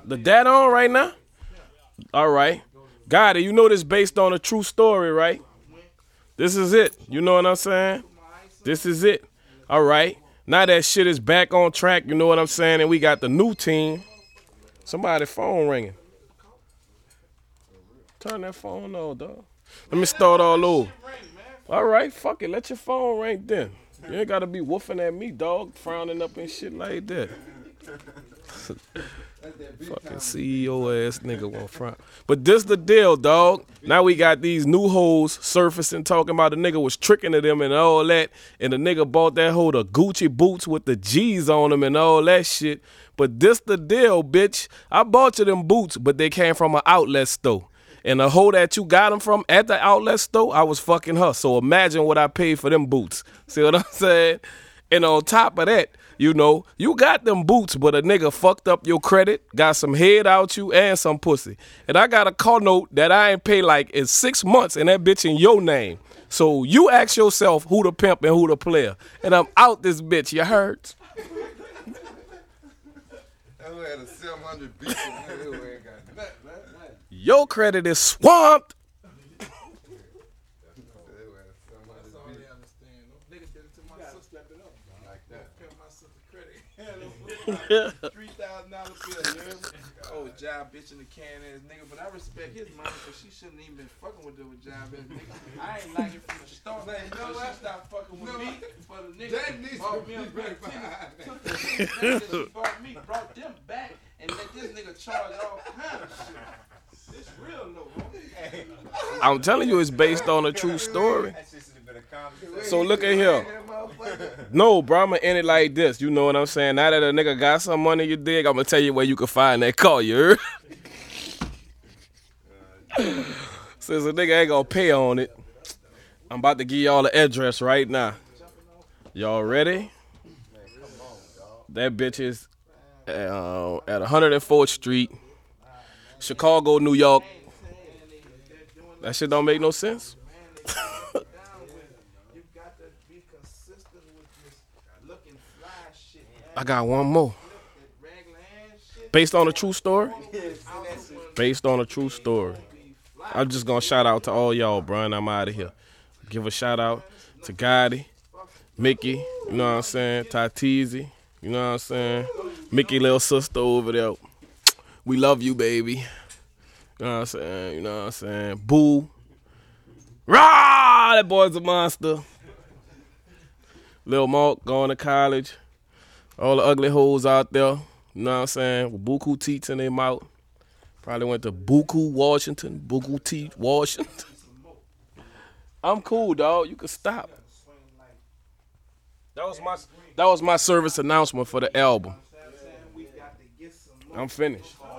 The data on right now? All right. Got it. You know this based on a true story, right? This is it. You know what I'm saying? This is it. All right. Now that shit is back on track, you know what I'm saying? And we got the new team. Somebody's phone ringing. Turn that phone on, dog. Let me start all over. All right, fuck it. Let your phone ring then. You ain't got to be woofing at me, dog, frowning up and shit like that. Fucking CEO ass nigga won't frown. But this the deal, dog. Now we got these new hoes surfacing talking about the nigga was tricking to them and all that. And the nigga bought that hoe the Gucci boots with the G's on them and all that shit. But this the deal, bitch. I bought you them boots, but they came from an outlet store. And the hoe that you got them from at the outlet store, I was fucking her. So imagine what I paid for them boots. See what I'm saying? And on top of that, you know, you got them boots, but a nigga fucked up your credit, got some head out you, and some pussy. And I got a car note that I ain't paid like in 6 months, and that bitch in your name. So you ask yourself who the pimp and who the player. And I'm out this bitch, you heard? Your credit is swamped. $3,000 bill, oh, job bitch in the can ass nigga, but I respect his mom because she shouldn't even been fucking with the job ass nigga. I ain't like it from the start. You know what? She stopped fucking with me for the nigga. Bought me a great ticket. She bought me, brought them back, and let this nigga charge all kind of shit. It's real low, bro. I'm telling you, it's based on a true story. So look at here. No, bro, I'm going to end it like this. You know what I'm saying? Now that a nigga got some money, you dig, I'm going to tell you where you can find that car, you heard? Since a nigga ain't going to pay on it, I'm about to give y'all the address right now. Y'all ready? That bitch is at 104th Street, Chicago, New York. That shit don't make no sense. I got one more. Based on a true story? Based on a true story. I'm just going to shout out to all y'all, bro, and I'm out of here. Give a shout out to Gotti, Mickey, you know what I'm saying, Tatizi, you know what I'm saying, Mickey little sister over there. We love you, baby. You know what I'm saying, you know what I'm saying. Boo. Rah! That boy's a monster. Lil Mark going to college. All the ugly hoes out there, you know what I'm saying, with buku teeth in their mouth. Probably went to Buku, Washington, Buku teeth, Washington. I'm cool, dog. You can stop. That was my service announcement for the album. I'm finished.